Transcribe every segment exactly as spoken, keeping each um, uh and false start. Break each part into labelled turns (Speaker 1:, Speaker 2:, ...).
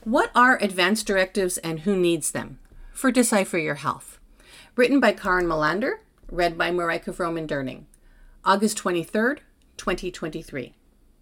Speaker 1: What are advance directives and who needs them? For Decipher Your Health. Written by Karen Melander, read by Marika Vroman-Durning. August twenty-third, twenty twenty-three.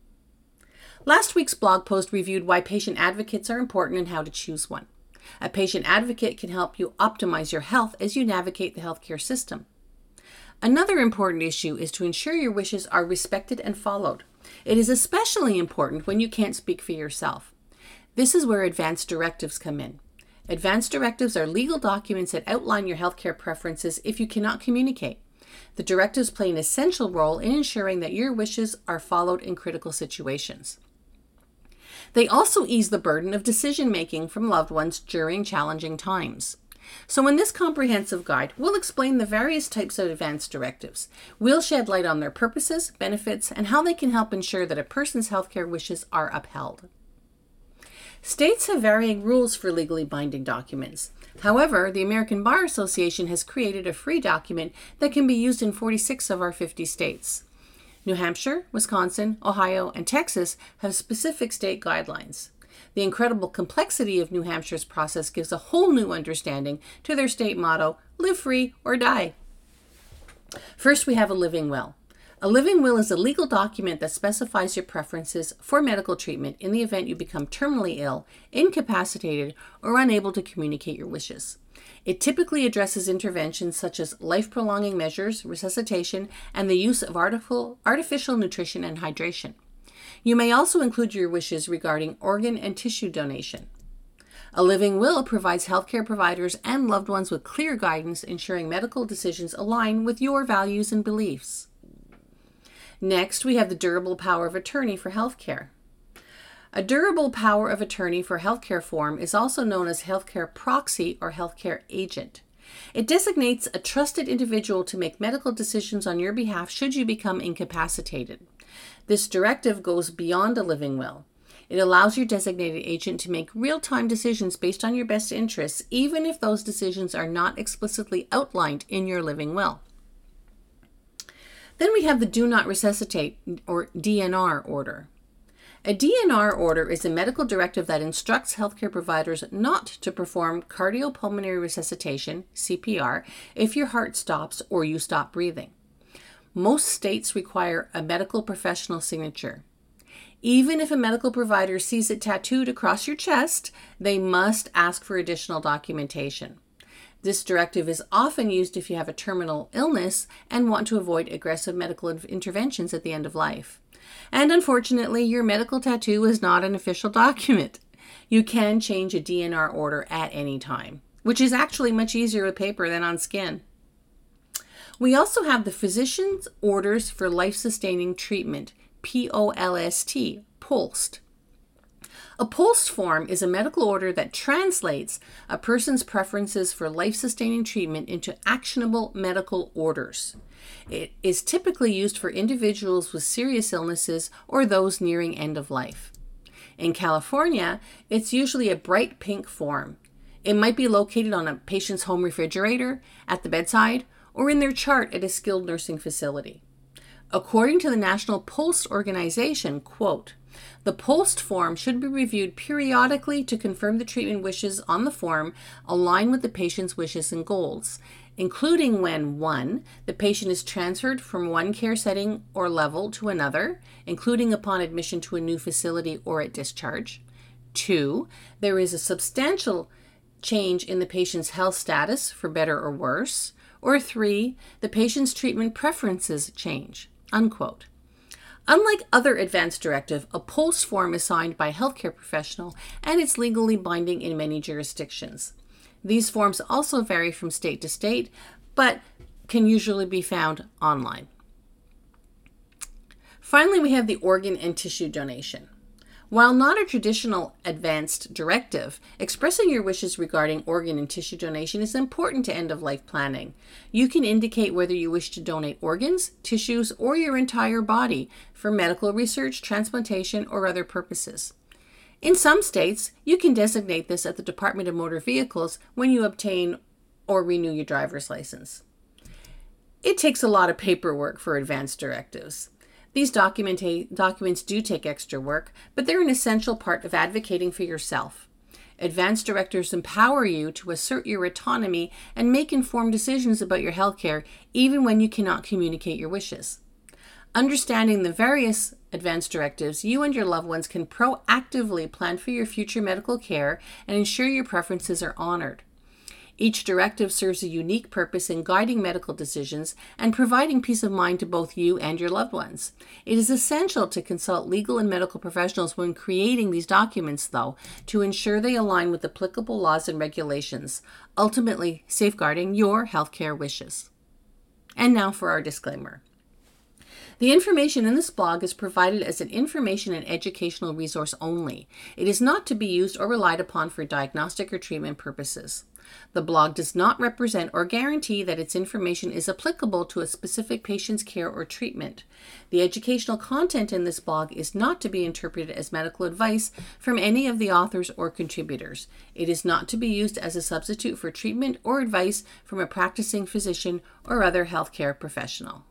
Speaker 1: Last week's blog post reviewed why patient advocates are important and how to choose one. A patient advocate can help you optimize your health as you navigate the healthcare system. Another important issue is to ensure your wishes are respected and followed. It is especially important when you can't speak for yourself. This is where advance directives come in. Advance directives are legal documents that outline your healthcare preferences if you cannot communicate. The directives play an essential role in ensuring that your wishes are followed in critical situations. They also ease the burden of decision-making from loved ones during challenging times. So in this comprehensive guide, we'll explain the various types of advance directives. We'll shed light on their purposes, benefits, and how they can help ensure that a person's healthcare wishes are upheld. States have varying rules for legally binding documents. However, the American Bar Association has created a free document that can be used in forty-six of our fifty states. New Hampshire, Wisconsin, Ohio, and Texas have specific state guidelines. The incredible complexity of New Hampshire's process gives a whole new understanding to their state motto, live free or die. First, we have a living will. A living will is a legal document that specifies your preferences for medical treatment in the event you become terminally ill, incapacitated, or unable to communicate your wishes. It typically addresses interventions such as life-prolonging measures, resuscitation, and the use of artificial nutrition and hydration. You may also include your wishes regarding organ and tissue donation. A living will provides healthcare providers and loved ones with clear guidance, ensuring medical decisions align with your values and beliefs. Next, we have the durable power of attorney for healthcare. A durable power of attorney for healthcare form is also known as healthcare proxy or healthcare agent. It designates a trusted individual to make medical decisions on your behalf should you become incapacitated. This directive goes beyond a living will. It allows your designated agent to make real-time decisions based on your best interests, even if those decisions are not explicitly outlined in your living will. Then we have the Do Not Resuscitate, or D N R order. A D N R order is a medical directive that instructs healthcare providers not to perform cardiopulmonary resuscitation, C P R, if your heart stops or you stop breathing. Most states require a medical professional signature. Even if a medical provider sees it tattooed across your chest, they must ask for additional documentation. This directive is often used if you have a terminal illness and want to avoid aggressive medical interventions at the end of life. And unfortunately, your medical tattoo is not an official document. You can change a D N R order at any time, which is actually much easier with paper than on skin. We also have the Physician's Orders for Life-Sustaining Treatment, P O L S T, POLST. A POLST form is a medical order that translates a person's preferences for life-sustaining treatment into actionable medical orders. It is typically used for individuals with serious illnesses or those nearing end of life. In California, it's usually a bright pink form. It might be located on a patient's home refrigerator, at the bedside, or in their chart at a skilled nursing facility. According to the National POLST Organization, quote, the POLST form should be reviewed periodically to confirm the treatment wishes on the form align with the patient's wishes and goals, including when one The patient is transferred from one care setting or level to another, including upon admission to a new facility or at discharge. two There is a substantial change in the patient's health status for better or worse. Or three The patient's treatment preferences change, unquote. Unlike other advance directive, a POLST form is signed by a healthcare professional and it's legally binding in many jurisdictions. These forms also vary from state to state, but can usually be found online. Finally, we have the organ and tissue donation. While not a traditional advanced directive, expressing your wishes regarding organ and tissue donation is important to end-of-life planning. You can indicate whether you wish to donate organs, tissues, or your entire body for medical research, transplantation, or other purposes. In some states, you can designate this at the Department of Motor Vehicles when you obtain or renew your driver's license. It takes a lot of paperwork for advanced directives. These documenta- documents do take extra work, but they're an essential part of advocating for yourself. Advance directives empower you to assert your autonomy and make informed decisions about your healthcare, even when you cannot communicate your wishes. Understanding the various advance directives, you and your loved ones can proactively plan for your future medical care and ensure your preferences are honored. Each directive serves a unique purpose in guiding medical decisions and providing peace of mind to both you and your loved ones. It is essential to consult legal and medical professionals when creating these documents, though, to ensure they align with applicable laws and regulations, ultimately safeguarding your healthcare wishes. And now for our disclaimer. The information in this blog is provided as an information and educational resource only. It is not to be used or relied upon for diagnostic or treatment purposes. The blog does not represent or guarantee that its information is applicable to a specific patient's care or treatment. The educational content in this blog is not to be interpreted as medical advice from any of the authors or contributors. It is not to be used as a substitute for treatment or advice from a practicing physician or other healthcare professional.